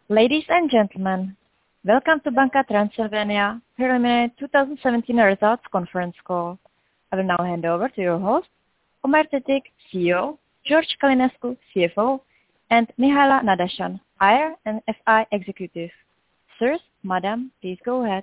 Ladies and gentlemen, welcome to Banca Transilvania Preliminary 2017 Results Conference Call. I will now hand over to your host, Ömer Tetik, CEO, George Călinescu, CFO, and Mihaela Nădășan, IR and FI Executive. Sirs, Madam, please go ahead.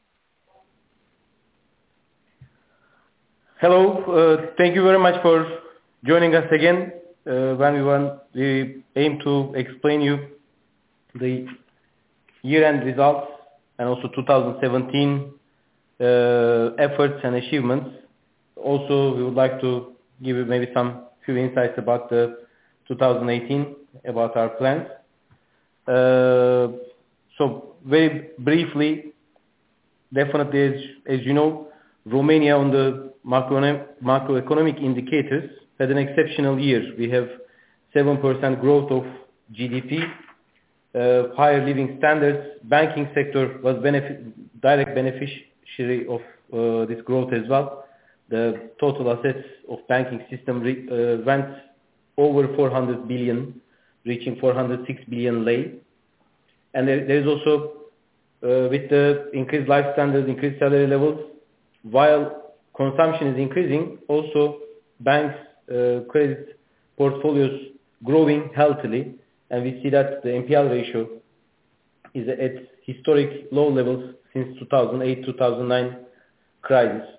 Hello, thank you very much for joining us again when we aim to explain you the year-end results and also 2017 efforts and achievements. Also, we would like to give you maybe some few insights about the 2018, about our plans. So very briefly, definitely as you know, Romania on the macroeconomic indicators had an exceptional year. We have 7% growth of GDP, higher living standards. Banking sector was direct beneficiary of this growth as well. The total assets of banking system went over 400 billion, reaching 406 billion lei. And there is also, with the increased life standards, increased salary levels, while consumption is increasing, also banks' credit portfolios growing healthily. And we see that the NPL ratio is at historic low levels since 2008-2009 crisis.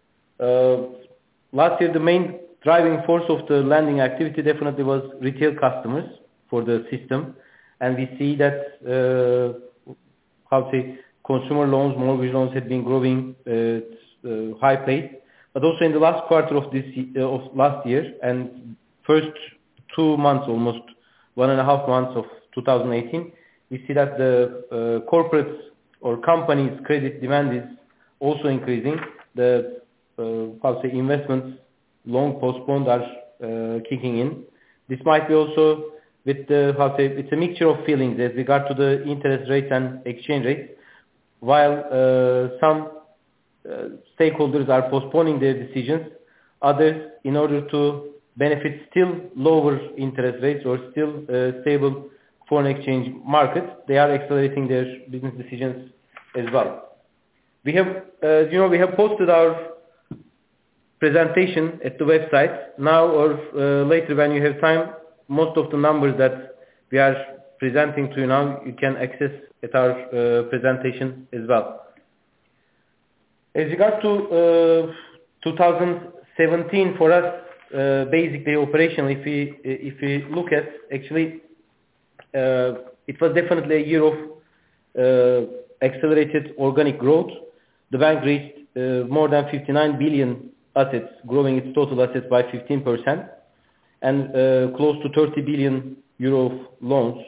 Last year, the main driving force of the lending activity definitely was retail customers for the system. And we see that, consumer loans, mortgage loans have been growing at high pace. But also in the last quarter of last year and first 2 months, almost 1.5 months of 2018, we see that the corporates or companies' credit demand is also increasing. The investments long postponed are kicking in. This might be also with the it's a mixture of feelings as regard to the interest rates and exchange rates. While some stakeholders are postponing their decisions, others, in order to benefit still lower interest rates or still stable foreign exchange markets, they are accelerating their business decisions as well. We have, we have posted our presentation at the website. Now or later when you have time, most of the numbers that we are presenting to you now, you can access at our presentation as well. As regards to 2017 for us, basically operationally, if we look at, actually, it was definitely a year of accelerated organic growth. The bank reached more than 59 billion assets, growing its total assets by 15%, and close to 30 billion euro of loans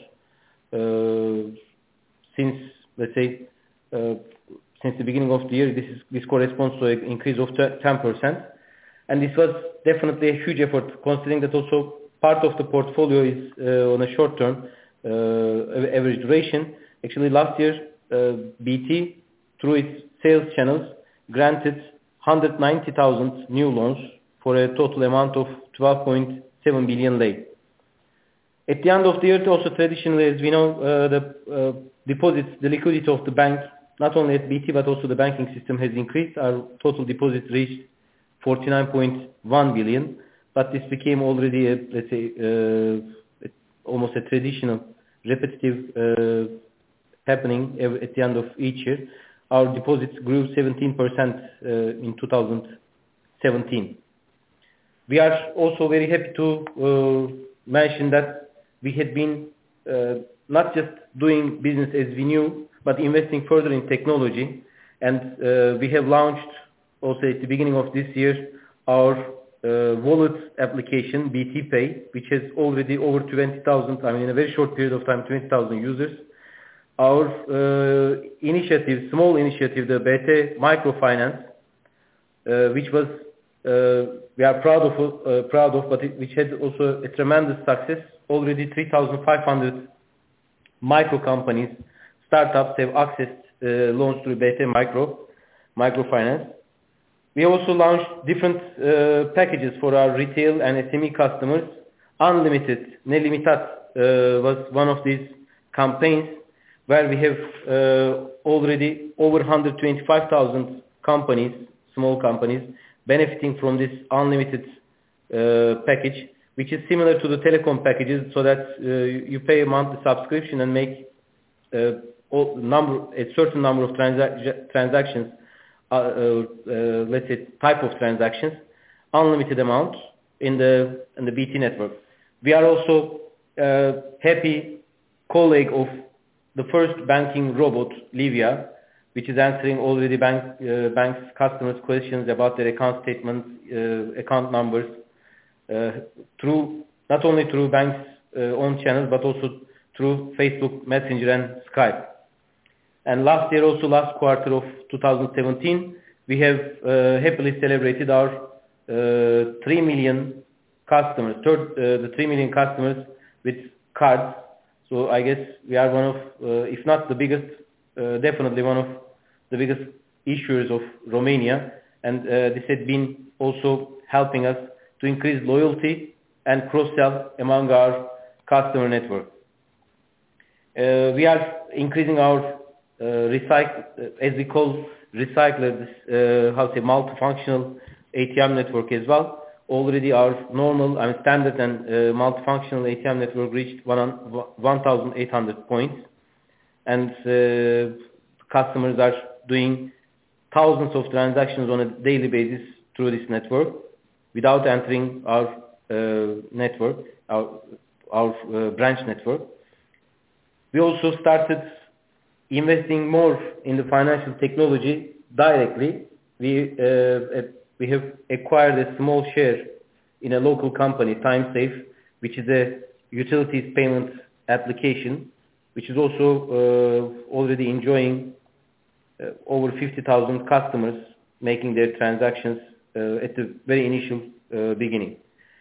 since, let's say, since the beginning of the year. This corresponds to an increase of 10%. And this was definitely a huge effort, considering that also part of the portfolio is on a short-term average duration. Actually, last year, BT, through its sales channels, granted 190,000 new loans for a total amount of 12.7 billion lei. At the end of the year, also traditionally, as we know, the deposits, the liquidity of the bank, not only at BT but also the banking system, has increased. Our total deposits reached 49.1 billion, but this became already, let's say, almost a traditional, repetitive happening at the end of each year. Our deposits grew 17% in 2017. We are also very happy to mention that we had been not just doing business as we knew, but investing further in technology. And we have launched also at the beginning of this year our wallet application, BT Pay, which has already over 20,000, in a very short period of time, 20,000 users. Our small initiative, the BT Microfinance, which was we are proud of, but which had also a tremendous success. Already 3,500 micro companies, startups have accessed loans through BT Microfinance. We also launched different packages for our retail and SME customers. Unlimited, Nelimitat was one of these campaigns where we have already over 125,000 companies, small companies, benefiting from this unlimited package, which is similar to the telecom packages, so that you pay a monthly subscription and make a certain number of transactions, let's say type of transactions, unlimited amount in the BT network. We are also happy colleague of the first banking robot, Livia, which is answering already banks customers' questions about their account statements, account numbers, not only through banks' own channels, but also through Facebook Messenger and Skype. And last quarter of 2017, we have happily celebrated our 3 million customers, the 3 million customers with cards. So I guess we are one of, if not the biggest, definitely one of the biggest issuers of Romania. And this had been also helping us to increase loyalty and cross-sell among our customer network. We are increasing our as we call recycler, multifunctional ATM network as well. Already our normal, standard and multifunctional ATM network reached 1,800 points, and customers are doing thousands of transactions on a daily basis through this network without entering our network, our branch network. We also started investing more in the financial technology directly. We have acquired a small share in a local company, TimeSafe, which is a utilities payment application, which is also already enjoying over 50,000 customers making their transactions at the very initial beginning.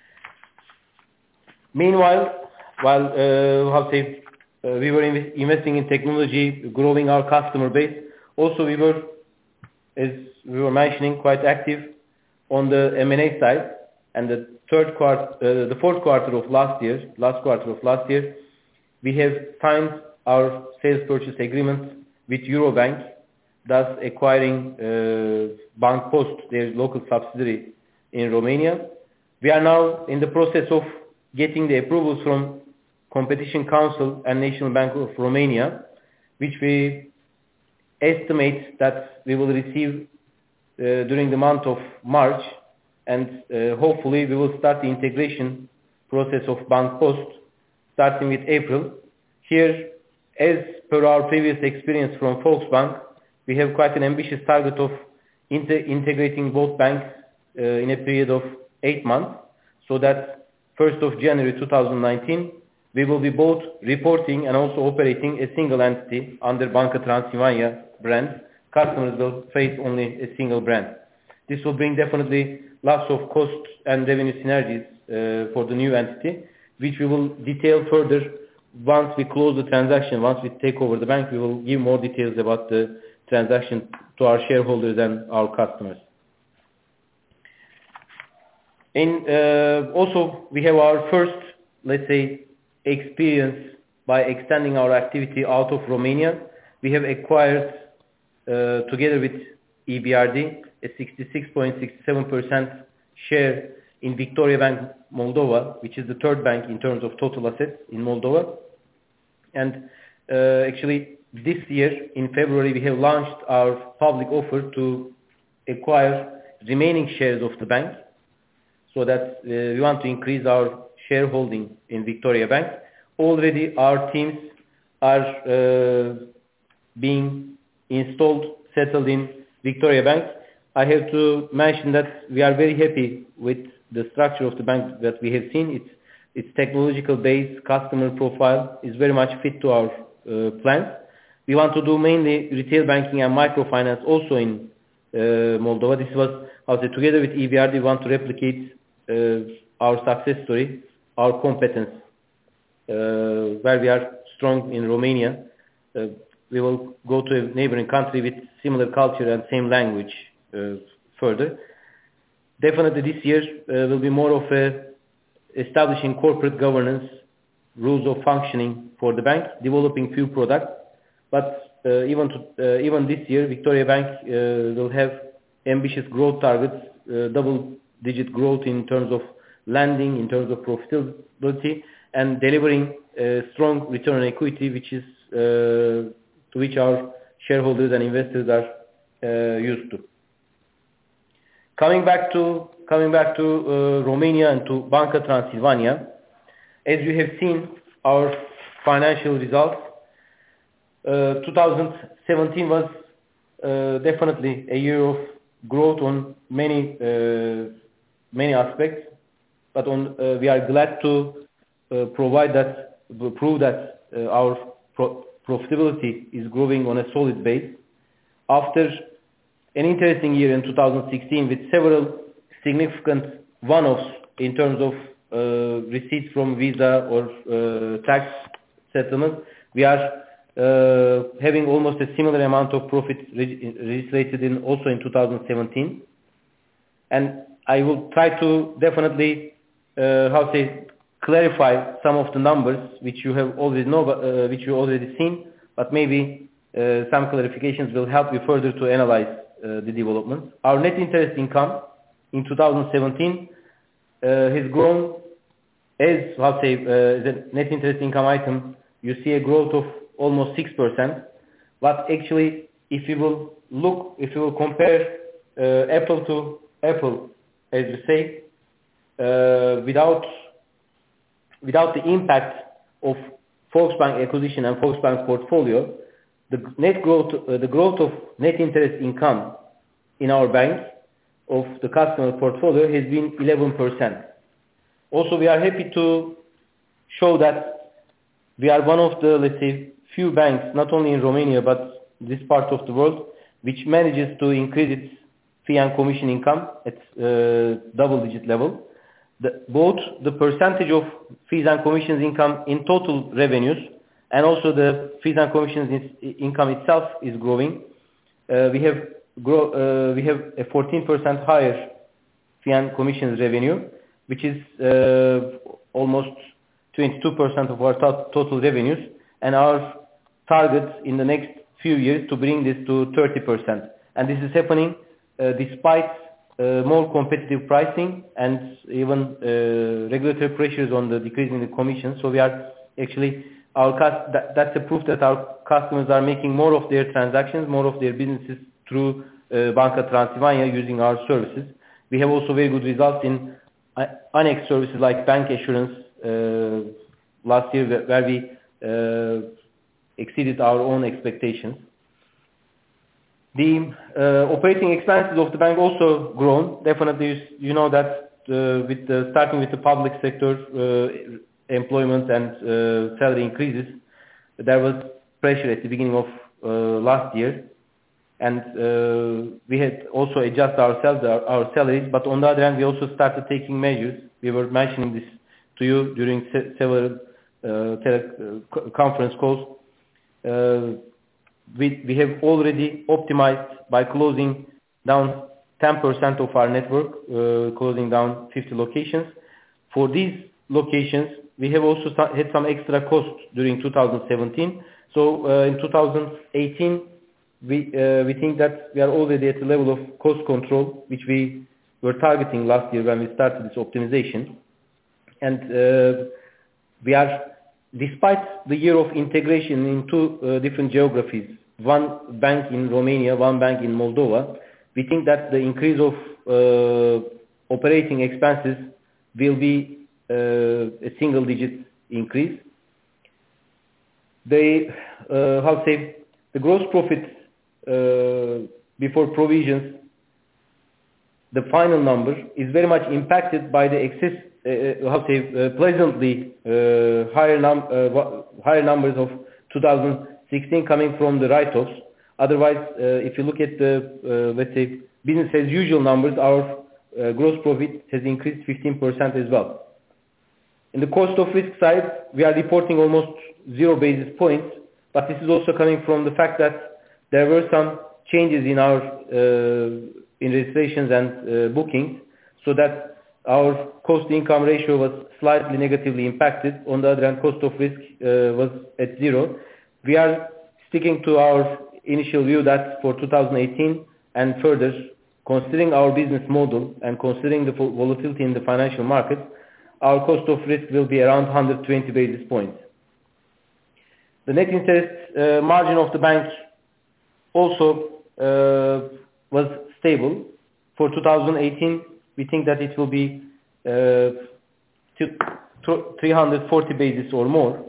Meanwhile, while we were investing in technology, growing our customer base, also we were, as we were mentioning, quite active on the M&A side. And the fourth quarter of last year, we have signed our sales purchase agreement with Eurobank, thus acquiring Bank Post, their local subsidiary in Romania. We are now in the process of getting the approvals from Competition Council and National Bank of Romania, which we estimate that we will receive during the month of March, and hopefully we will start the integration process of Bank Post starting with April. Here, as per our previous experience from Volksbank, we have quite an ambitious target of integrating both banks in a period of 8 months, so that 1st of January 2019, we will be both reporting and also operating a single entity under Banca Transilvania brand. Customers will face only a single brand. This will bring definitely lots of cost and revenue synergies for the new entity, which we will detail further once we close the transaction. Once we take over the bank, we will give more details about the transaction to our shareholders and our customers. Also, we have our first, let's say, experience by extending our activity out of Romania. We have acquired, together with EBRD, a 66.67% share in Victoria Bank Moldova, which is the third bank in terms of total assets in Moldova. And actually, this year, in February, we have launched our public offer to acquire remaining shares of the bank, so that we want to increase our shareholding in Victoria Bank. Already our teams are being installed, settled in Victoria Bank. I have to mention that we are very happy with the structure of the bank that we have seen. Its technological base, customer profile is very much fit to our plans. We want to do mainly retail banking and microfinance also in Moldova. This was, together with EBRD, we want to replicate our success story, our competence, where we are strong in Romania. We will go to a neighboring country with similar culture and same language further. Definitely this year will be more of establishing corporate governance, rules of functioning for the bank, developing few products, But even this year, Victoria Bank will have ambitious growth targets, double-digit growth in terms of lending, in terms of profitability, and delivering strong return on equity, which is to which our shareholders and investors are used to. Coming back to Romania and to Banca Transilvania, as you have seen our financial results, 2017 was definitely a year of growth on many aspects, but we are glad to prove that our profitability is growing on a solid base. After an interesting year in 2016 with several significant one-offs in terms of receipts from Visa or tax settlement, we are having almost a similar amount of profit registered also in 2017. And I will try to definitely clarify some of the numbers which you have already which you already seen, but maybe some clarifications will help you further to analyze the development. Our net interest income in 2017 has grown as the net interest income item. You see a growth of almost 6%, but actually, if you will compare apple to apple, as we say, without the impact of Volksbank acquisition and Volksbank portfolio, the growth of net interest income in our bank of the customer portfolio has been 11%. Also, we are happy to show that we are one of the, let's say, few banks, not only in Romania but this part of the world, which manages to increase its fee and commission income at double-digit level. Both the percentage of fees and commissions income in total revenues and also the fees and commissions income itself is growing. We have a 14% higher fee and commissions revenue, which is almost 22% of our total revenues, and our target in the next few years to bring this to 30%. And this is happening despite more competitive pricing and even regulatory pressures on the decrease in the commission. So we are actually, that's a proof that our customers are making more of their transactions, more of their businesses through Banca Transilvania using our services. We have also very good results in annex services like bank assurance last year, where we exceeded our own expectations. The operating expenses of the bank also grown. Definitely, you know that starting with the public sector employment and salary increases, there was pressure at the beginning of last year, and we had also adjust our salaries. But on the other hand, we also started taking measures. We were mentioning this to you during several conference calls. We have already optimized by closing down 10% of our network, closing down 50 locations. For these locations, we have also had some extra costs during 2017. So in 2018, we think that we are already at the level of cost control, which we were targeting last year when we started this optimization. And we are, despite the year of integration in two different geographies, one bank in Romania, one bank in Moldova, we think that the increase of operating expenses will be a single-digit increase. The gross profit before provisions, the final number is very much impacted by the excess, pleasantly higher numbers of 2016 coming from the write-offs. Otherwise, if you look at the, let's say, business as usual numbers, our gross profit has increased 15% as well. In the cost of risk side, we are reporting almost 0 basis points, but this is also coming from the fact that there were some changes in our in registrations and bookings, so that our cost-income ratio was slightly negatively impacted. On the other hand, cost of risk was at 0. We are sticking to our initial view that for 2018 and further, considering our business model and considering the volatility in the financial markets, our cost of risk will be around 120 basis points. The net interest margin of the bank also was stable. For 2018, we think that it will be 340 basis or more.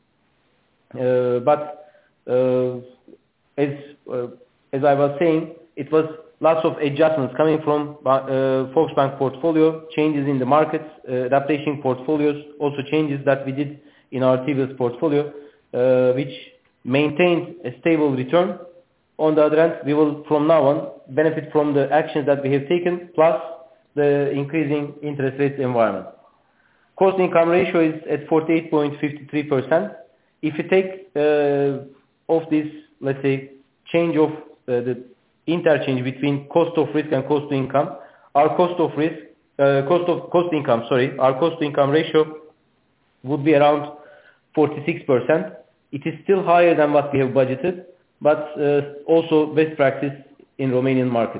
But as I was saying, it was lots of adjustments coming from Volksbank portfolio, changes in the markets, adaptation portfolios, also changes that we did in our T-bills portfolio, which maintained a stable return. On the other hand, we will from now on benefit from the actions that we have taken, plus the increasing interest rate environment. Cost income ratio is at 48.53%. If you take off this, let's say, change of the interchange between cost of risk and cost to income, our cost to income ratio would be around 46%. It is still higher than what we have budgeted, but also best practice in Romanian market.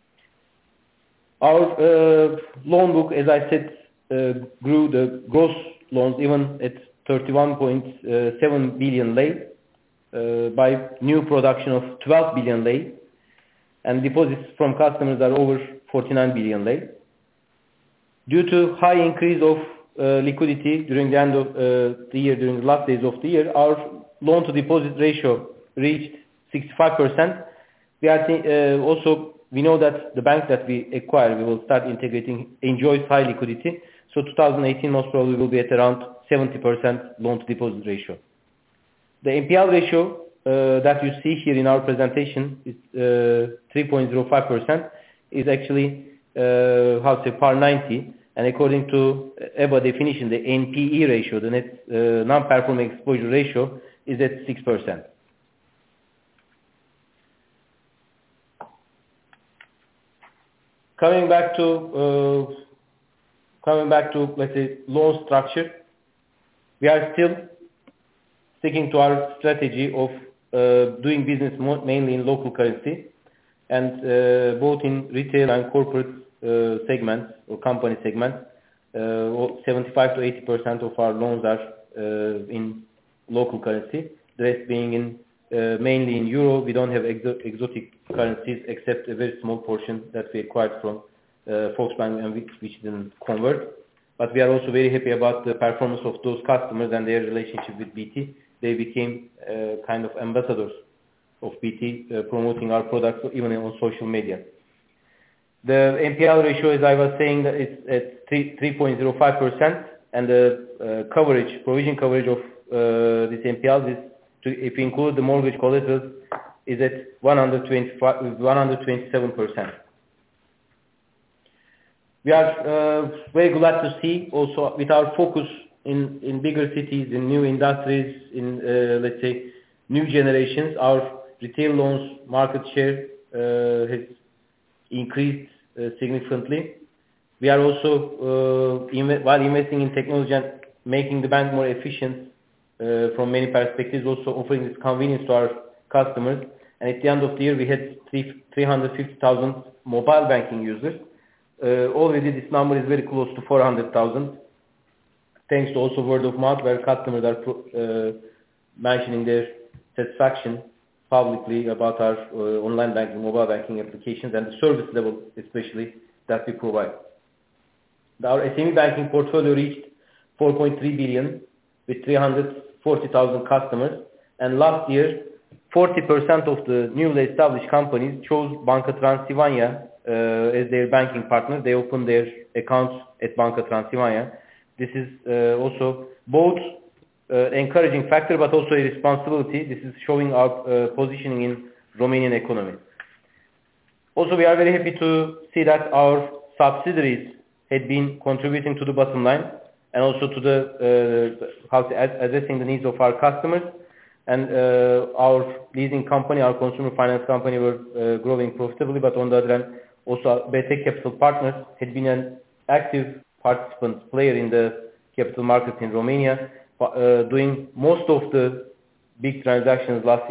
Our loan book, as I said, grew the gross loans even at 31.7 billion lei by new production of 12 billion lei, and deposits from customers are over 49 billion lei. Due to high increase of liquidity during the end of the year, during the last days of the year, our loan to deposit ratio reached 65%. We know that the bank that we acquire, we will start integrating, enjoys high liquidity. So 2018 most probably will be at around 70% loan to deposit ratio. The NPL ratio that you see here in our presentation is 3.05%, is actually par 90, and according to EBA definition, the NPE ratio, the net non-performing exposure ratio, is at 6%. Coming back to let's say loan structure, we are still sticking to our strategy of doing business mainly in local currency, and both in retail and corporate segments or company segments, 75 to 80% of our loans are in local currency. The rest being in mainly in euro. We don't have exotic currencies except a very small portion that we acquired from Volksbank and which didn't convert. But we are also very happy about the performance of those customers and their relationship with BT. They became kind of ambassadors of BT, promoting our products even on social media. The NPL ratio, as I was saying, is at 3.05%, and the provision coverage of this NPL is, if you include the mortgage collateral, is at 127%. We are very glad to see also with our focus in bigger cities, in new industries, in let's say new generations, our retail loans market share has increased significantly. We are also while investing in technology and making the bank more efficient from many perspectives, also offering this convenience to our customers. And at the end of the year, we had 350,000 mobile banking users. Already this number is very close to 400,000, thanks to also word of mouth, where customers are mentioning their satisfaction publicly about our online banking, mobile banking applications, and the service level especially that we provide. Our SME banking portfolio reached 4.3 billion with 340,000 customers, and last year 40% of the newly established companies chose Banca Transilvania as their banking partner. They opened their accounts at Banca Transilvania. This is also both encouraging factor but also a responsibility. This is showing our positioning in Romanian economy. Also, we are very happy to see that our subsidiaries had been contributing to the bottom line and also to the addressing the needs of our customers. And our leasing company, our consumer finance company, were growing profitably. But on the other hand, also BT Capital Partners had been an active participant player in the capital markets in Romania, doing most of the big transactions last year.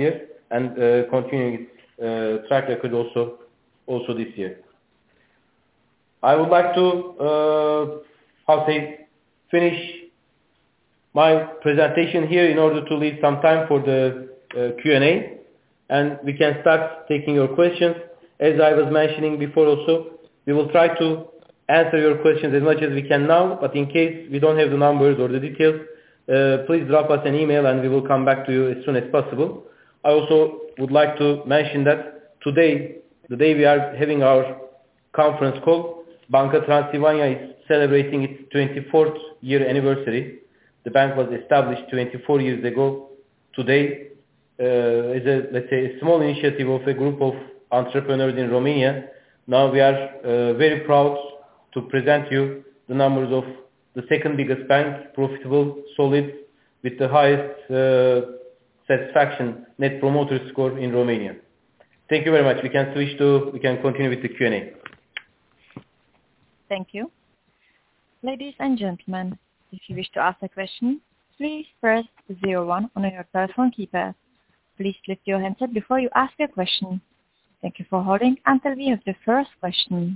and continuing its track record also this year. I would like to finish my presentation here in order to leave some time for the Q&A, and we can start taking your questions. As I was mentioning before also, we will try to answer your questions as much as we can now, but in case we don't have the numbers or the details, please drop us an email and we will come back to you as soon as possible. I also would like to mention that today, the day we are having our conference call, Banca Transilvania is celebrating its 24th year anniversary. The bank was established 24 years ago today as a small initiative of a group of entrepreneurs in Romania. Now we are very proud to present you the numbers of the second biggest bank, profitable, solid, with the highest satisfaction net promoter score in Romania. Thank you very much. We can continue with the Q&A. Thank you. Ladies and gentlemen, if you wish to ask a question, please press 01 on your telephone keypad. Please lift your handset before you ask your question. Thank you for holding until we have the first question.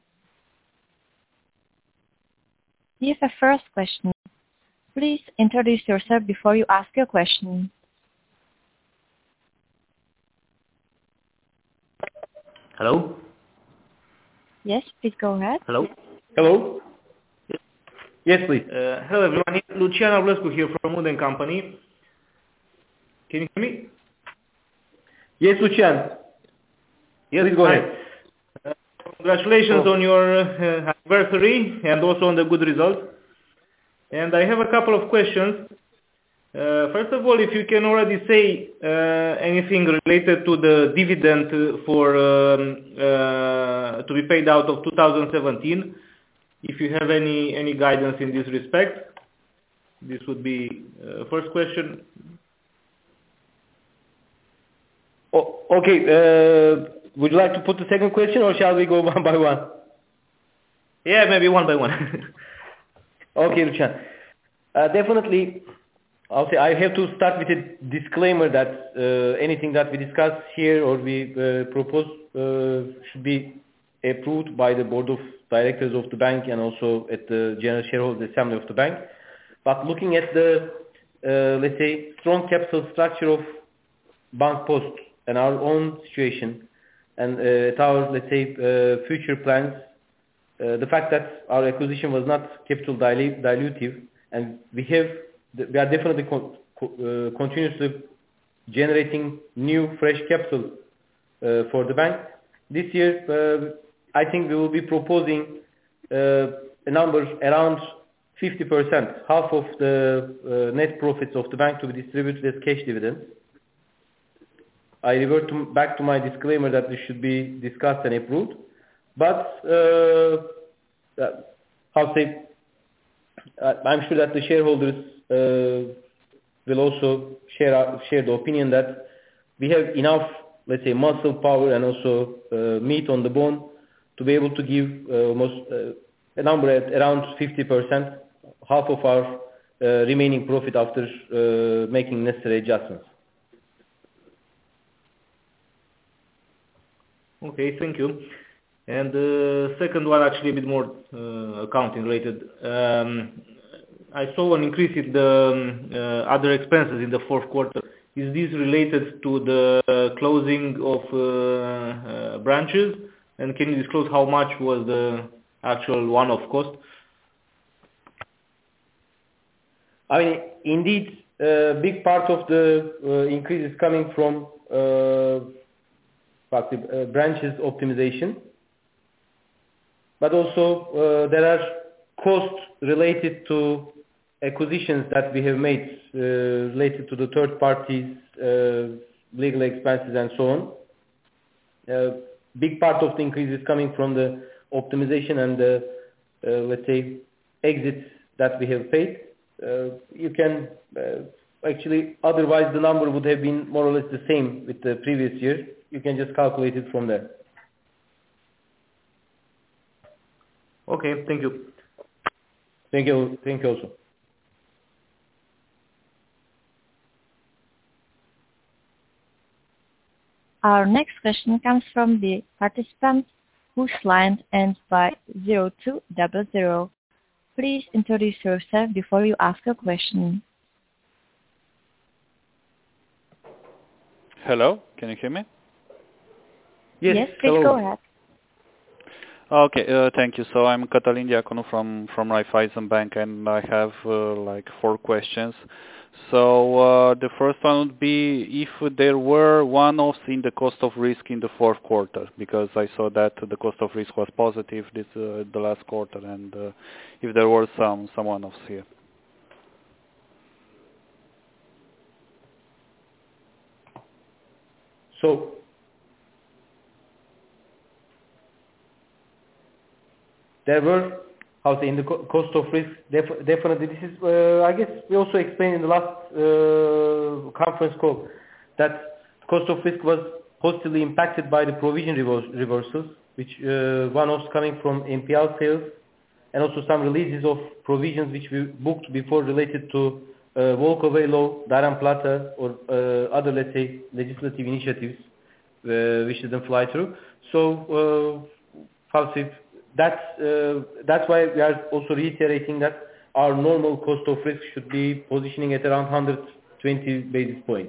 We have a first question. Please introduce yourself before you ask your question. Hello? Yes, please go ahead. Hello? Hello? Yes, please. Hello everyone, Lucian Arlescu here from Wood & Company. Can you hear me? Yes, Lucian. Yes, please go ahead. Congratulations on your anniversary and also on the good results. And I have a couple of questions. First of all, if you can already say anything related to the dividend to be paid out of 2017, if you have any guidance in this respect. This would be first question. Okay. Would you like to put the second question, or shall we go one by one? Yeah, maybe one by one. Okay, Lucian. Definitely, I'll say I have to start with a disclaimer that anything that we discuss here or we propose should be approved by the board of directors of the bank and also at the general shareholders assembly of the bank. But looking at the, let's say, strong capital structure of Bank Post and our own situation and at our, let's say, future plans, the fact that our acquisition was not capital dilutive, and we are definitely continuously generating new fresh capital for the bank. This year, I think we will be proposing a number around 50%, half of the net profits of the bank to be distributed as cash dividends. I revert back to my disclaimer that this should be discussed and approved. But I'm sure that the shareholders will also share the opinion that we have enough, let's say, muscle power and also meat on the bone to be able to give almost a number at around 50%, half of our remaining profit after making necessary adjustments. Okay, thank you. And the second one, actually a bit more accounting related. I saw an increase in the other expenses in the fourth quarter. Is this related to the closing of branches? And can you disclose how much was the actual one-off cost? I mean, indeed, a big part of the increase is coming from branches optimization. But also there are costs related to acquisitions that we have made related to the third parties, legal expenses and so on. Big part of the increase is coming from the optimization and the, let's say, exits that we have paid. You can actually, otherwise the number would have been more or less the same with the previous year. You can just calculate it from there. Okay, thank you. Thank you. Thank you also. Our next question comes from the participant whose line ends by 0200. Please introduce yourself before you ask a question. Hello, can you hear me? Yes, please go ahead. Okay, thank you. So I'm Cătălin Diaconu from Raiffeisen Bank, and I have like 4 questions. So the first one would be if there were one-offs in the cost of risk in the fourth quarter, because I saw that the cost of risk was positive the last quarter, and if there were some one-offs here. So there were, in the cost of risk, definitely this is, I guess we also explained in the last conference call that cost of risk was positively impacted by the provision reversals, which one-offs coming from NPL sales, and also some releases of provisions which we booked before related to walk-away law, Darren Plata, or other, let's say, legislative initiatives which didn't fly through. So, that's why we are also reiterating that our normal cost of risk should be positioning at around 120 basis points.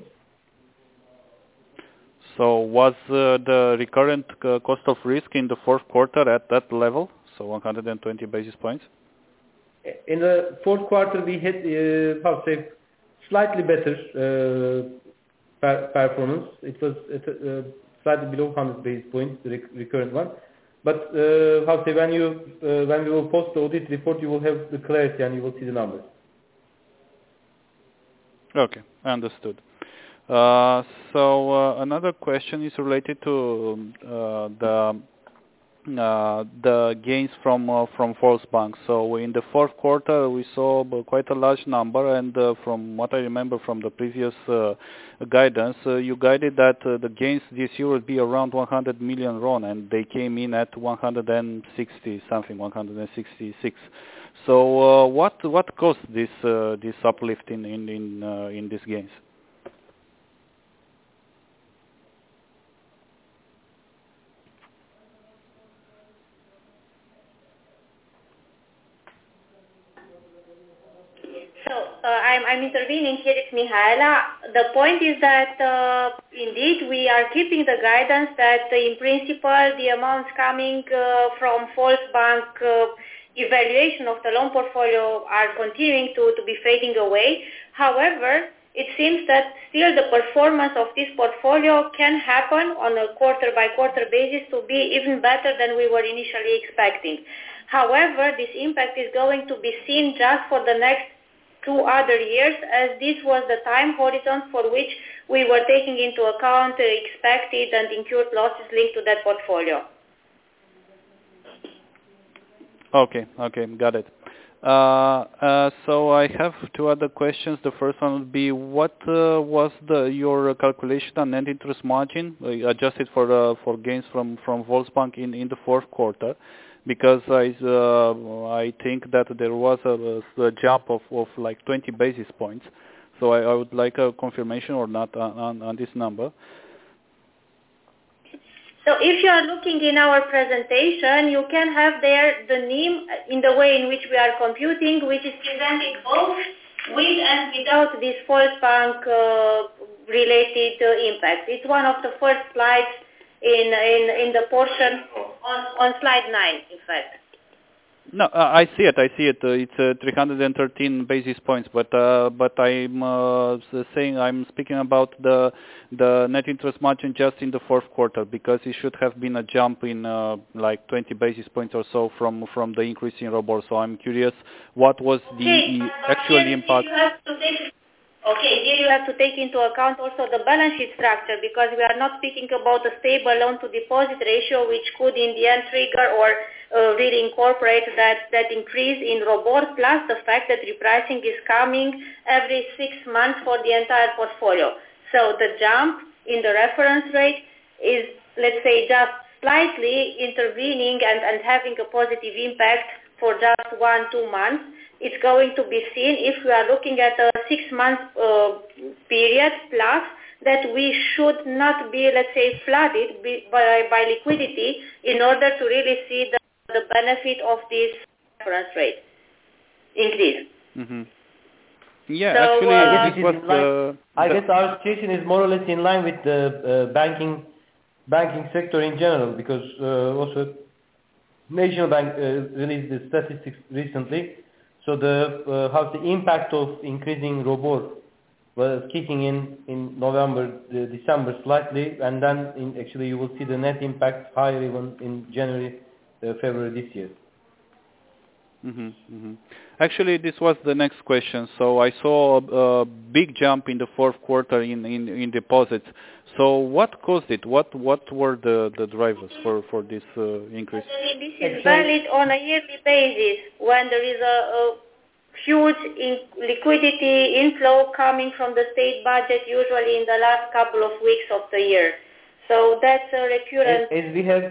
So was the recurrent cost of risk in the fourth quarter at that level, so 120 basis points? In the fourth quarter, we had, slightly better performance. It was slightly below 100 basis points, the recurrent one. But when we will post the audit report, you will have the clarity and you will see the numbers. Okay, understood. So another question is related to the gains from Volksbank. So in the fourth quarter, we saw quite a large number, and from what I remember from the previous guidance, you guided that the gains this year would be around 100 million RON, and they came in at 160 something, 166. So what caused this uplift in these gains? I'm intervening here, it's Mihaela. The point is that indeed we are keeping the guidance that in principle the amounts coming from Volksbank evaluation of the loan portfolio are continuing to be fading away. However, it seems that still the performance of this portfolio can happen on a quarter-by-quarter basis to be even better than we were initially expecting. However, this impact is going to be seen just for the next 2 other years, as this was the time horizon for which we were taking into account expected and incurred losses linked to that portfolio. Okay, got it. So I have 2 other questions. The first one would be, what was your calculation on net interest margin adjusted for gains from Volksbank in the fourth quarter? Because I think that there was a jump of like 20 basis points. So I would like a confirmation or not on this number. So if you are looking in our presentation, you can have there the NIM in the way in which we are computing, which is presenting both with and without this Volksbank related impact. It's one of the first slides in the portion on slide 9, in fact. No, I see it. It's 313 basis points, but I'm saying I'm speaking about the net interest margin just in the fourth quarter, because it should have been a jump in like 20 basis points or so from the increase in ROBOR. So I'm curious, what was the actual impact? Here you have to take into account also the balance sheet structure, because we are not speaking about a stable loan-to-deposit ratio, which could in the end trigger or really incorporate that increase in ROBOR, plus the fact that repricing is coming every 6 months for the entire portfolio. So the jump in the reference rate is, let's say, just slightly intervening and having a positive impact for just 1-2 months. It's going to be seen if we are looking at a 6-month period plus that we should not be, let's say, flooded by liquidity in order to really see the benefit of this reference rate increase. Mm-hmm. Yeah, So, actually, I guess our situation is more or less in line with the banking sector in general, because also National Bank released the statistics recently. So how the impact of increasing ROBOR was kicking in November, December slightly, and then actually you will see the net impact higher even in January, February this year. Mm-hmm, mm-hmm. Actually, this was the next question. So I saw a big jump in the fourth quarter in deposits. So what caused it? What were the drivers for this increase? This is valid on a yearly basis when there is a huge liquidity inflow coming from the state budget, usually in the last couple of weeks of the year. So that's a recurrent. As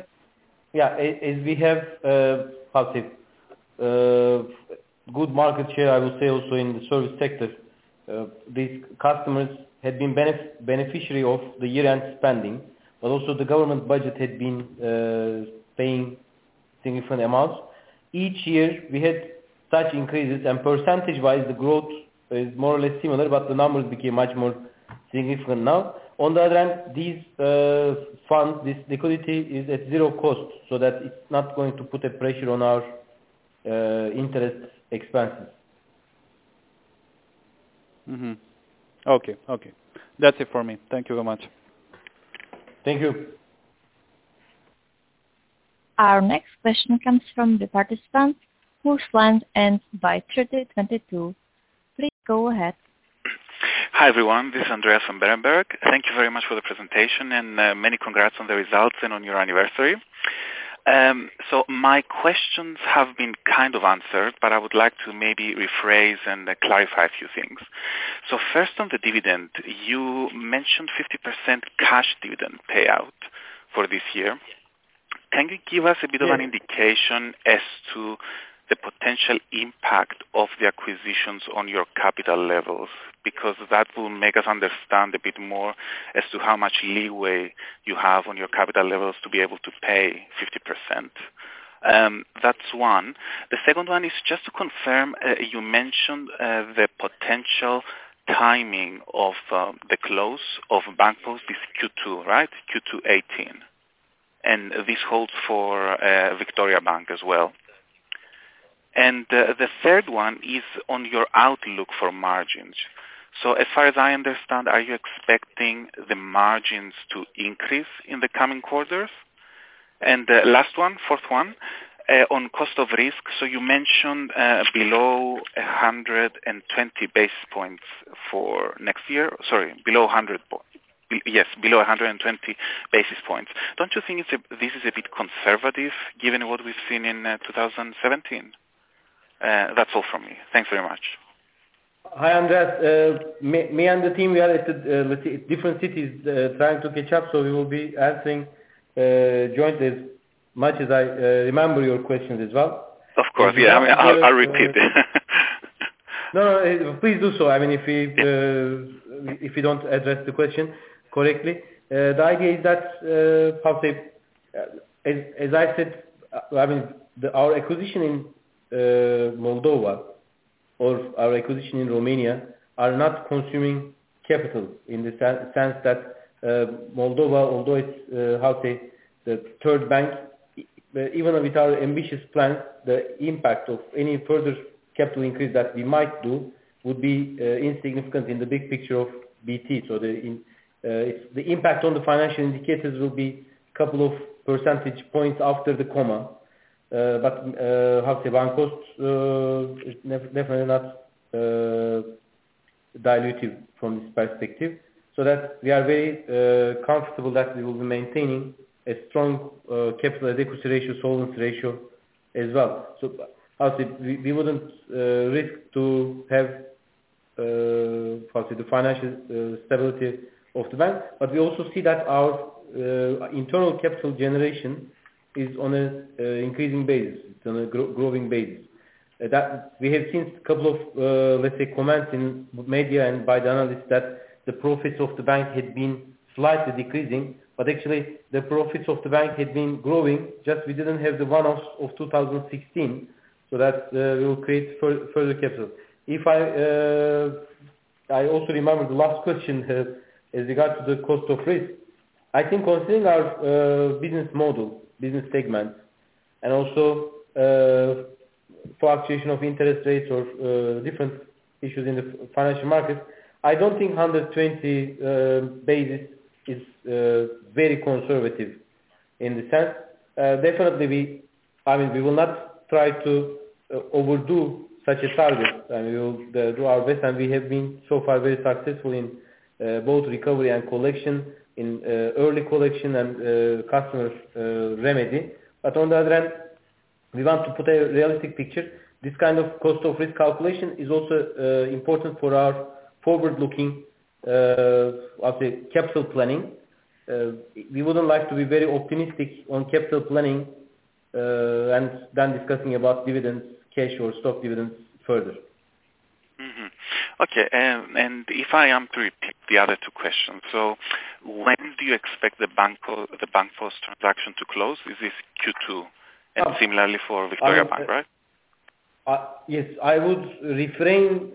we have how to say, good market share, I would say, also in the service sector. These customers had been beneficiary of the year-end spending, but also the government budget had been paying significant amounts. Each year we had such increases, and percentage-wise the growth is more or less similar, but the numbers became much more significant now. On the other hand, these funds, this liquidity is at zero cost, so that it's not going to put a pressure on our interest expenses. Mm-hmm. Okay. That's it for me. Thank you very much. Thank you. Our next question comes from the participant whose line ends by 3022. Please go ahead. Hi everyone, this is Andreas from Berenberg. Thank you very much for the presentation and many congrats on the results and on your anniversary. So my questions have been kind of answered, but I would like to maybe rephrase and clarify a few things. So first on the dividend, you mentioned 50% cash dividend payout for this year. Can you give us a bit of an indication as to the potential impact of the acquisitions on your capital levels? Because that will make us understand a bit more as to how much leeway you have on your capital levels to be able to pay 50%. That's one. The second one is just to confirm, you mentioned the potential timing of the close of Bankpost is Q2, right? Q2 18. And this holds for Victoria Bank as well. And the third one is on your outlook for margins. So as far as I understand, are you expecting the margins to increase in the coming quarters? And the last one, fourth one, on cost of risk. So you mentioned below 120 basis points for next year. Sorry, below 100 Yes, below 120 basis points. Don't you think this is a bit conservative given what we've seen in 2017? That's all from me. Thanks very much. Hi Andreas, me and the team, we are at different cities trying to catch up, so we will be answering jointly as much as I remember your questions as well. Of course, yeah. I mean, I'll repeat it. No, please do so. I mean, if we don't address the question correctly, the idea is that as I said, I mean, our acquisition in Moldova or our acquisition in Romania are not consuming capital in the sense that Moldova, although it's the third bank, even with our ambitious plans, the impact of any further capital increase that we might do would be insignificant in the big picture of BT. So the impact on the financial indicators will be a couple of percentage points after the comma. But Bankpost is definitely not dilutive from this perspective. So that we are very comfortable that we will be maintaining a strong capital adequacy ratio, solvency ratio as well. So we wouldn't risk to have the financial stability of the bank, but we also see that our internal capital generation is on an increasing basis. It's on a growing basis. That we have seen a couple of, let's say, comments in media and by the analysts that the profits of the bank had been slightly decreasing, but actually the profits of the bank had been growing, just we didn't have the one-offs of 2016, so that will create further capital. If I also remember the last question as regard to the cost of risk. I think considering our business model, business segment, and also fluctuation of interest rates or different issues in the financial market, I don't think 120 basis is very conservative in the sense. Definitely we will not try to overdo such a target. We will do our best, and we have been so far very successful in both recovery and collection, in early collection and customer remedy. But on the other hand, we want to put a realistic picture. This kind of cost of risk calculation is also important for our forward-looking capital planning. We wouldn't like to be very optimistic on capital planning and then discussing about dividends, cash or stock dividends further. Mm-hmm. Okay, and if I am to repeat the other two questions, so when do you expect the Bankfos transaction to close? Is this Q2? And similarly for Victoria Bank, right? Yes, I would refrain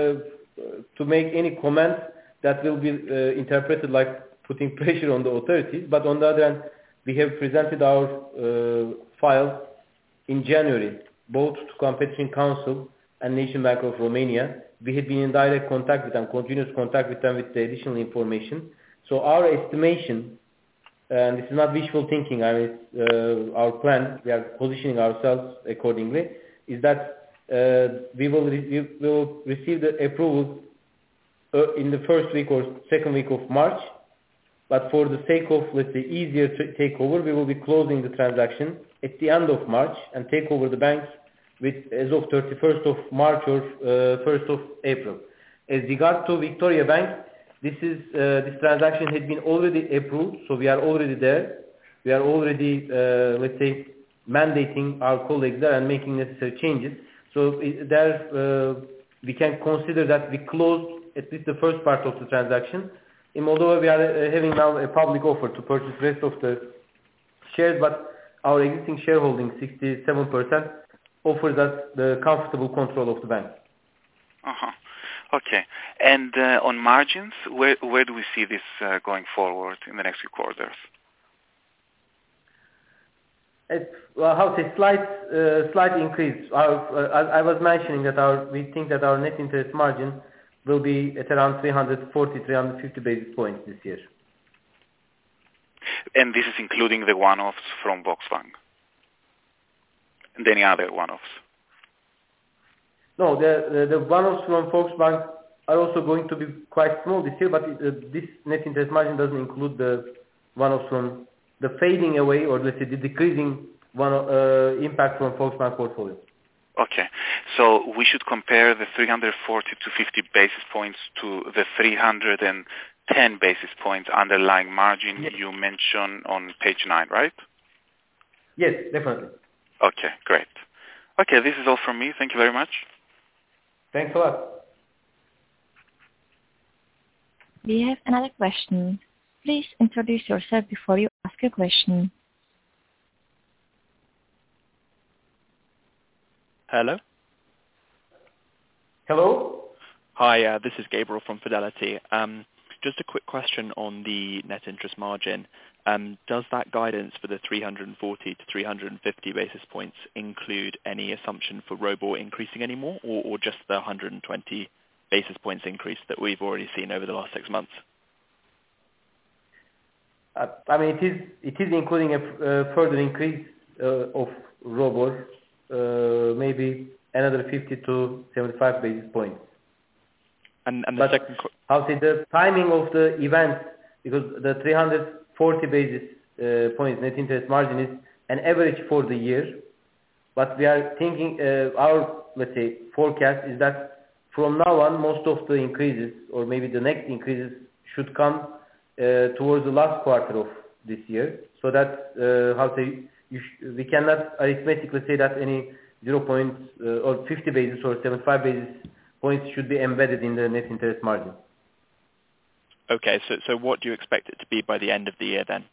to make any comments that will be interpreted like putting pressure on the authorities. But on the other hand, we have presented our files in January, both to Competition Council and National Bank of Romania. We had been in direct contact with them, continuous contact with them with the additional information. So our estimation, and this is not wishful thinking, it's our plan, we are positioning ourselves accordingly, is that we will receive the approval in the first week or second week of March. But for the sake of, let's say, easier takeover, we will be closing the transaction at the end of March and take over the bank as of 31st of March or 1st of April. As regard to Victoria Bank, this transaction had been already approved, so we are already there. We are already, let's say, mandating our colleagues there and making necessary changes. So we can consider that we closed at least the first part of the transaction. In Moldova, we are having now a public offer to purchase the rest of the shares, but our existing shareholding, 67%, offers us the comfortable control of the bank. Okay. And on margins, where do we see this going forward in the next few quarters? Slight increase. I was mentioning that we think that our net interest margin will be at around 340, 350 basis points this year. And this is including the one-offs from Volksbank? And any other one-offs? No, the one-offs from Volksbank are also going to be quite small this year, but this net interest margin doesn't include the one-offs from the fading away, or let's say the decreasing impact from Volksbank portfolio. Okay, so we should compare the 340 to 50 basis points to the 310 basis points underlying margin you mentioned on page 9, right? Yes, definitely. Okay, great. Okay, this is all from me. Thank you very much. Thanks a lot. We have another question. Please introduce yourself before you ask a question. Hello? Hello? Hi, this is Gabriel from Fidelity. Just a quick question on the net interest margin. Does that guidance for the 340 to 350 basis points include any assumption for ROBOR increasing anymore, or just the 120 basis points increase that we've already seen over the last 6 months? It is including a further increase of ROBOR, maybe another 50 to 75 basis points. And the second... the timing of the event, because the 340 basis points net interest margin is an average for the year, but we are thinking our, let's say, forecast is that from now on most of the increases, or maybe the next increases, should come towards the last quarter of this year, so that we cannot arithmetically say that any 0 points or 50 basis or 75 basis points should be embedded in the net interest margin. Okay, so what do you expect it to be by the end of the year then?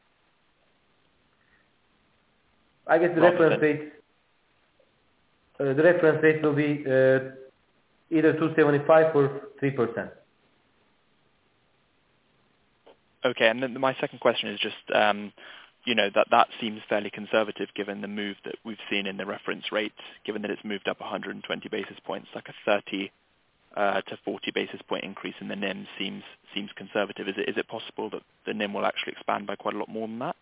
I guess the reference rate will be either 2.75 or 3%. Okay, and then my second question is just, that seems fairly conservative given the move that we've seen in the reference rate, given that it's moved up 120 basis points, like a 30 to 40 basis point increase in the NIM seems conservative. Is it possible that the NIM will actually expand by quite a lot more than that?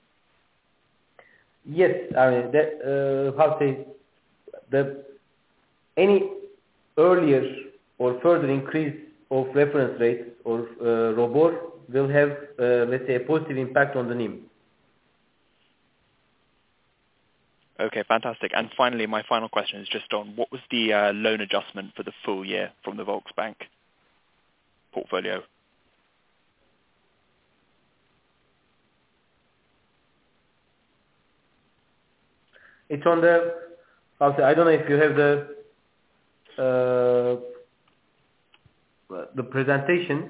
Yes, I mean any earlier or further increase of reference rates or ROBOR will have, let's say, a positive impact on the NIM. Okay, fantastic. And finally, my final question is just on what was the loan adjustment for the full year from the Volksbank portfolio? It's on the, I don't know if you have the presentation.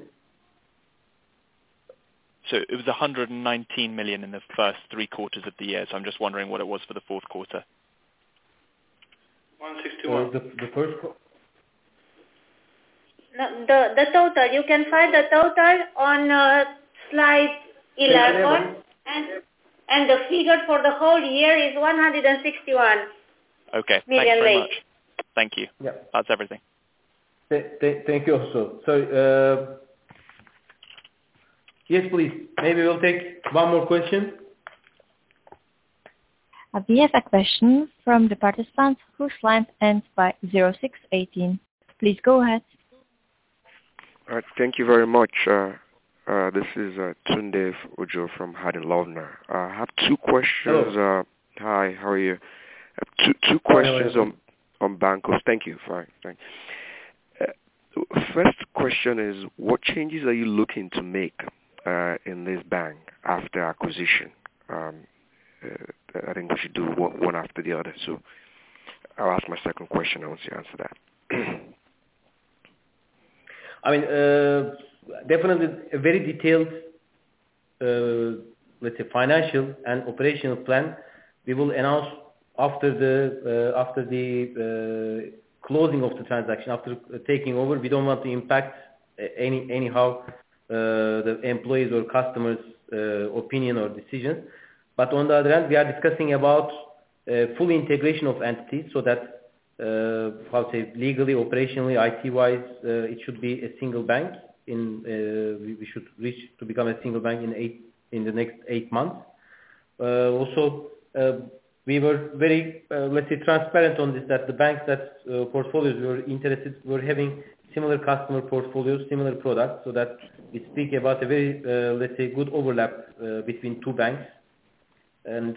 So it was 119 million in the first 3 quarters of the year. So I'm just wondering what it was for the fourth quarter. 161. The first. No, the total. You can find the total on slide 11, and the figure for the whole year is 161 million thanks very lei. much. Thank you. Yeah. That's everything. Thank you also. So, yes, please. Maybe we'll take one more question. We have a question from the participant whose line ends by 0618. Please go ahead. Thank you very much. This is Tunde Ojo from Harding Loevner. I have 2 questions. Hi, how are you? I have two questions on Bancos. Thank you. Fine. Thanks. First question is, what changes are you looking to make in this bank after acquisition? I think we should do one after the other. So I'll ask my second question once you answer that. I mean, definitely a very detailed, let's say, financial and operational plan we will announce after the closing of the transaction, after taking over. We don't want to impact anyhow the employees or customers' opinion or decisions. But on the other hand, we are discussing about full integration of entities so that legally, operationally, IT-wise, it should be a single bank. We should reach to become a single bank in the next 8 months. Also, we were very, let's say, transparent on this, that the banks that portfolios we were interested were having similar customer portfolios, similar products, so that we speak about a very, let's say, good overlap between 2 banks. And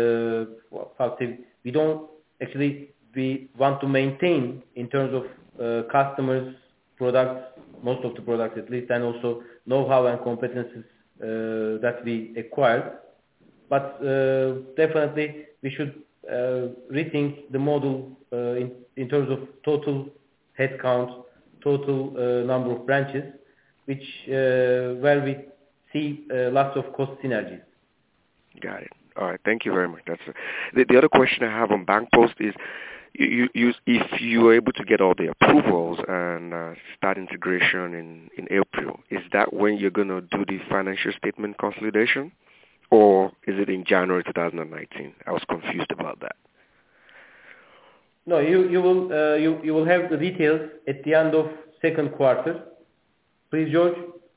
we want to maintain in terms of customers, products, most of the products at least, and also know-how and competences that we acquired. But definitely we should rethink the model in terms of total headcount, total number of branches, which where we see lots of cost synergies. Got it. All right. Thank you very much. That's the other question I have on Bancpost is, if you are able to get all the approvals and start integration in April, is that when you're going to do the financial statement consolidation, or is it in January 2019? I was confused about that. No, you will have the details at the end of second quarter. Please, George.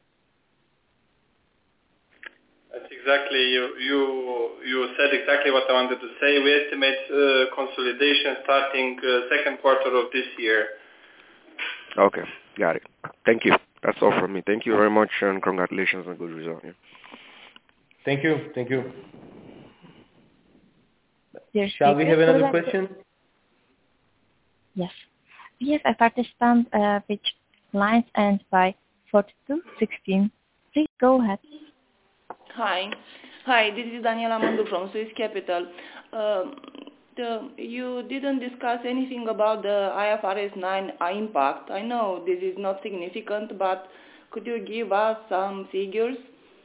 That's exactly you said exactly what I wanted to say. We estimate consolidation starting second quarter of this year. Okay, got it. Thank you. That's all from me. Thank you very much, and congratulations on a good result. Yeah. Thank you. Thank you. Shall we have another question? Yes. We have a participant which lines ends by 4216. Please go ahead. Hi, this is Daniela Mandu from Swiss Capital. You didn't discuss anything about the IFRS 9 impact. I know this is not significant, but Could you give us some figures?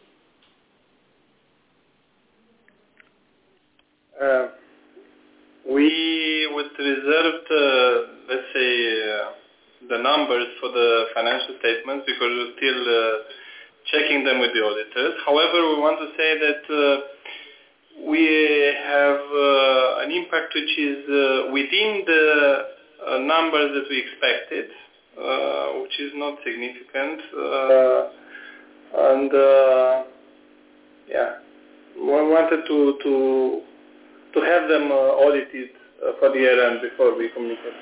We would reserve let's say, the numbers for the financial statements because we're still checking them with the auditors. However, we want to say that we have an impact which is within the numbers that we expected, which is not significant. We wanted to have them audited for the year end before we communicate.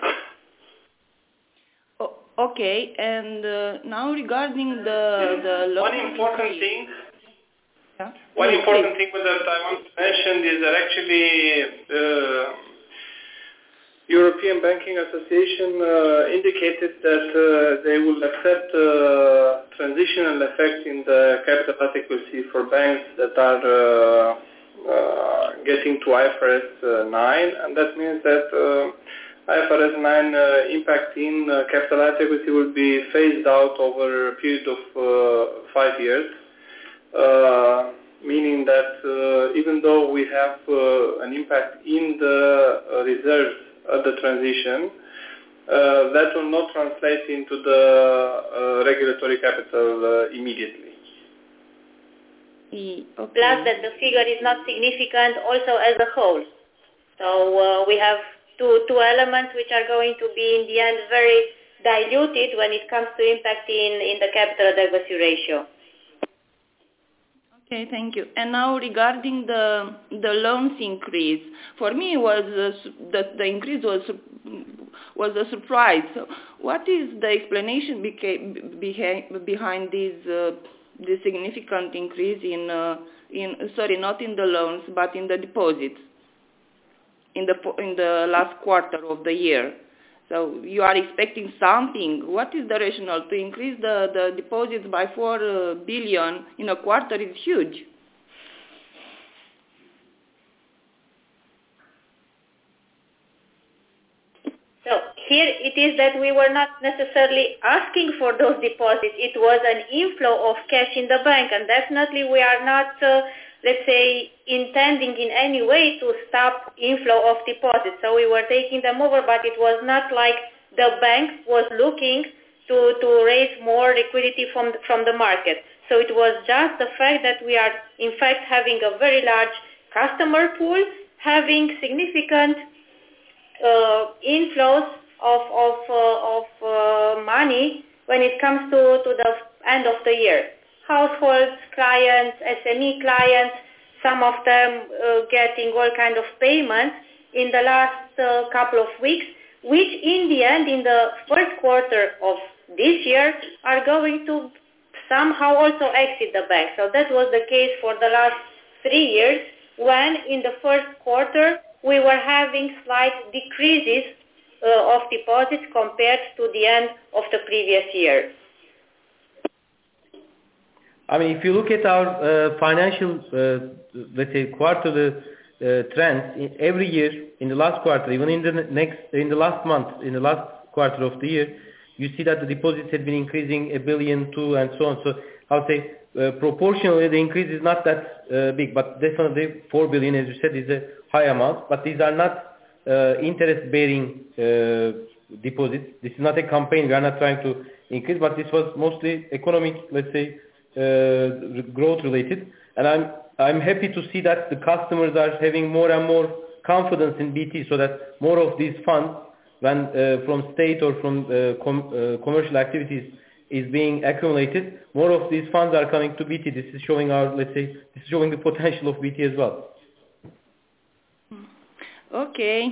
Okay, and now regarding the one important thing that I want to mention is that actually European Banking Association indicated that they will accept transitional effect in the capital adequacy for banks that are getting to IFRS 9, and that means that IFRS 9 impact in capital adequacy will be phased out over a period of 5 years, meaning that even though we have an impact in the reserves at the transition, that will not translate into the regulatory capital immediately. Okay. Plus that the figure is not significant also as a whole. So we have two elements which are going to be in the end very diluted when it comes to impact in the capital adequacy ratio. Okay, thank you. And now regarding the loans increase, for me was the increase was a surprise. So what is the explanation behind this significant increase not in the loans but in the deposits in the last quarter of the year? So you are expecting something. What is the rationale to increase the deposits by 4 billion in a quarter? Is huge. So here it is that we were not necessarily asking for those deposits. It was an inflow of cash in the bank, and definitely we are not, let's say, intending in any way to stop inflow of deposits. So we were taking them over, but it was not like the bank was looking to raise more liquidity from the market. So it was just the fact that we are in fact having a very large customer pool, having significant inflows of money when it comes to the end of the year. Households, clients, SME clients, some of them getting all kind of payments in the last couple of weeks, which in the end, in the first quarter of this year, are going to somehow also exit the bank. So that was the case for the last 3 years, when in the first quarter we were having slight decreases of deposits compared to the end of the previous year. I mean, if you look at our financial, let's say, quarterly trends, every year in the last quarter, even in the last month, in the last quarter of the year, you see that the deposits have been increasing 1 billion, 2 billion, and so on. So I would say proportionally the increase is not that big, but definitely 4 billion, as you said, is a high amount. But these are not interest-bearing deposits. This is not a campaign. We are not trying to increase, but this was mostly economic, let's say, growth related. And I'm happy to see that the customers are having more and more confidence in BT, so that more of these funds, when from state or from commercial activities is being accumulated, more of these funds are coming to BT. This is showing our, let's say, this is showing the potential of BT as well. Okay.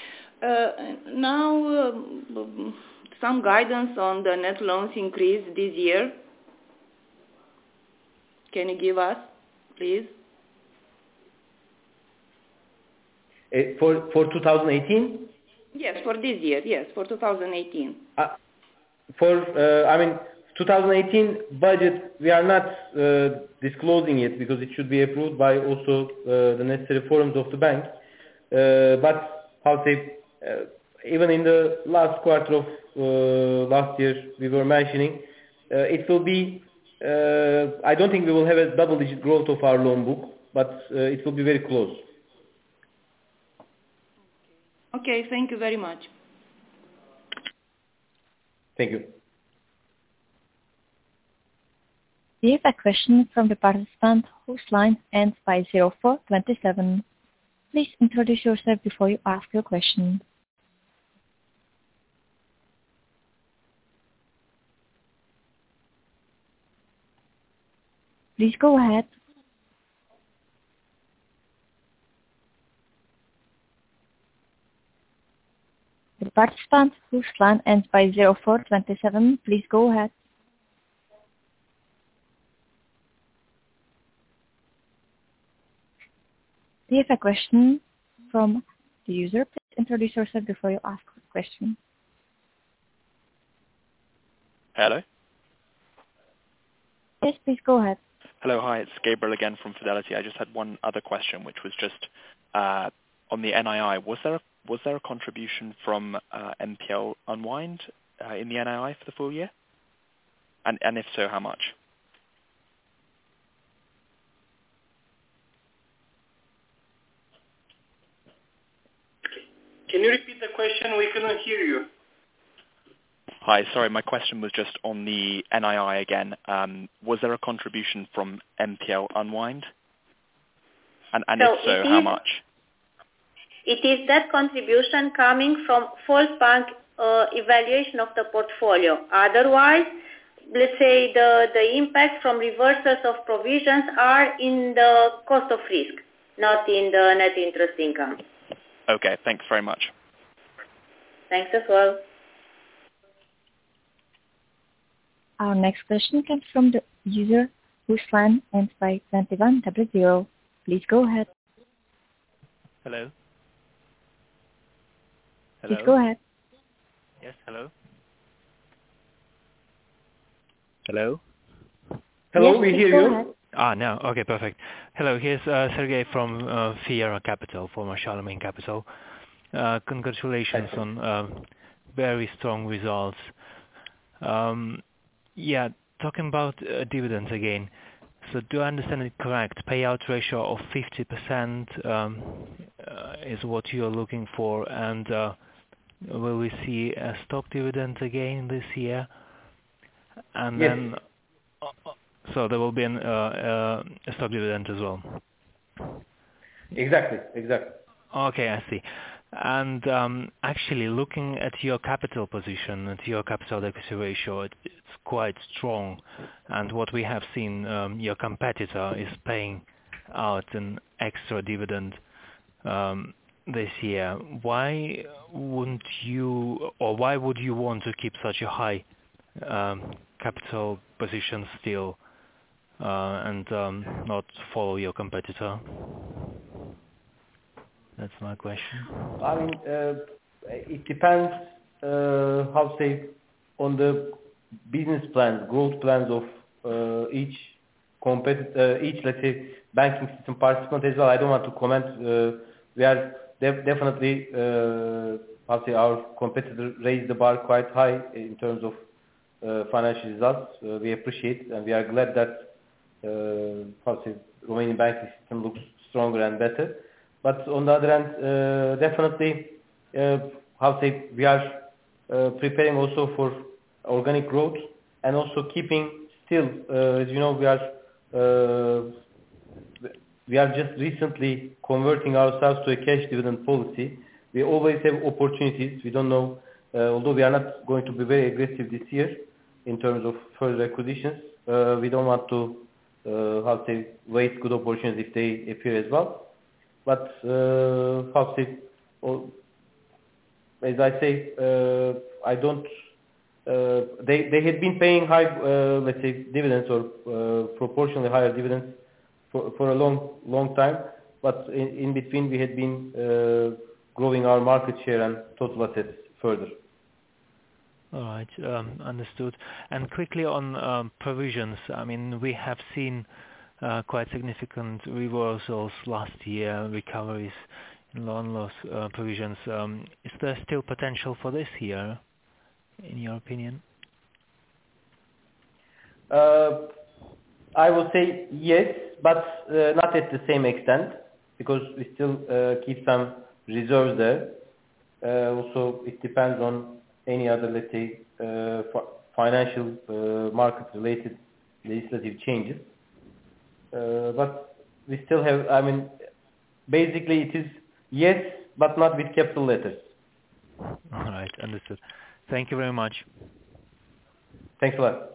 Now some guidance on the net loans increase this year. Can you give us, please? For 2018? Yes, for this year. Yes, for 2018. I mean, 2018 budget, we are not disclosing it because it should be approved by also the necessary forums of the bank. But how to say, even in the last quarter of last year, we were mentioning it will be, I don't think we will have a double-digit growth of our loan book, but it will be very close. Okay, thank you very much. Thank you. We have a question from the participant whose line ends by 0427. Please introduce yourself before you ask your question. Please go ahead. The participant whose line ends by 0427, please go ahead. We have a question from the user. Please introduce yourself before you ask the question. Hello? Yes, please go ahead. Hello, hi, it's Gabriel again from Fidelity. I just had one other question, which was just on the NII. Was there a contribution from NPL unwind in the NII for the full year? And if so, how much? Can you repeat the question? We couldn't hear you. Hi, sorry, my question was just on the NII again. Was there a contribution from NPL unwind? And if so, how much? It is that contribution coming from Volksbank evaluation of the portfolio. Otherwise, let's say the impact from reversals of provisions are in the cost of risk, not in the net interest income. Okay, thanks very much. Thanks as well. Our next question comes from the user whose line ends by 2100. Please go ahead. Hello. Please go ahead. Yes, hello. Hello. Hello, yes, we hear you. No. Okay, perfect. Hello, here's Sergey from Fiera Capital, former Charlemagne Capital. Congratulations on very strong results. Talking about dividends again. So do I understand it correct? Payout ratio of 50% is what you're looking for, and will we see a stock dividend again this year? And yes. Then, so there will be a stock dividend as well. Exactly. Okay, I see. And actually, looking at your capital position, at your capital adequacy ratio, it's quite strong. And what we have seen, your competitor is paying out an extra dividend this year. Why would you want to keep such a high capital position still and not follow your competitor? That's my question. I mean, it depends, on the business plans, growth plans of each, let's say, banking system participant as well. I don't want to comment. We are definitely, our competitor raised the bar quite high in terms of financial results. We appreciate and we are glad that, Romanian banking system looks stronger and better. But on the other hand, definitely, we are preparing also for organic growth and also keeping still, as you know, we are just recently converting ourselves to a cash dividend policy. We always have opportunities. We don't know, although we are not going to be very aggressive this year in terms of further acquisitions. We don't want to, waste good opportunities if they appear as well. But as I say, I don't. They had been paying high, let's say, dividends or proportionally higher dividends for a long time. But in between, we had been growing our market share and total assets further. All right, understood. And quickly on provisions, I mean, we have seen quite significant reversals last year, recoveries in loan loss provisions. Is there still potential for this year, in your opinion? I will say yes, but not at the same extent, because we still keep some reserves there. Also, it depends on any other, let's say, financial market-related legislative changes. But we still have, I mean, basically it is yes, but not with capital letters. All right, understood. Thank you very much. Thanks a lot.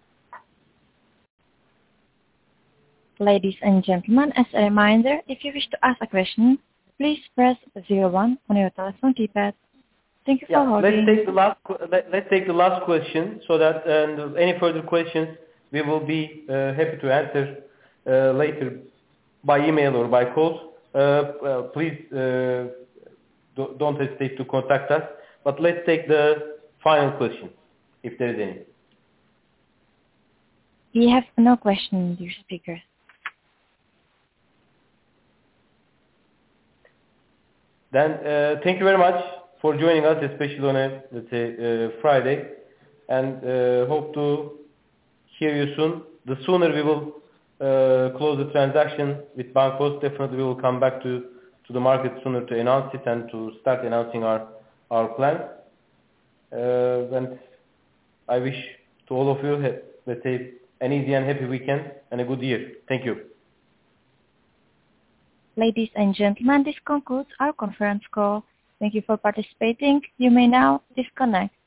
Ladies and gentlemen, as a reminder, if you wish to ask a question, please press 01 on your telephone keypad. Thank you for holding. Let's take the last question, so that any further questions we will be happy to answer later by email or by call. Please don't hesitate to contact us. But let's take the final question, if there is any. We have no question, dear speaker. Then thank you very much for joining us, especially on a, let's say, Friday, and hope to hear you soon. The sooner we will close the transaction with Bankpost, definitely we will come back to the market sooner to announce it and to start announcing our plan. And I wish to all of you, let's say, an easy and happy weekend and a good year. Thank you. Ladies and gentlemen, this concludes our conference call. Thank you for participating. You may now disconnect.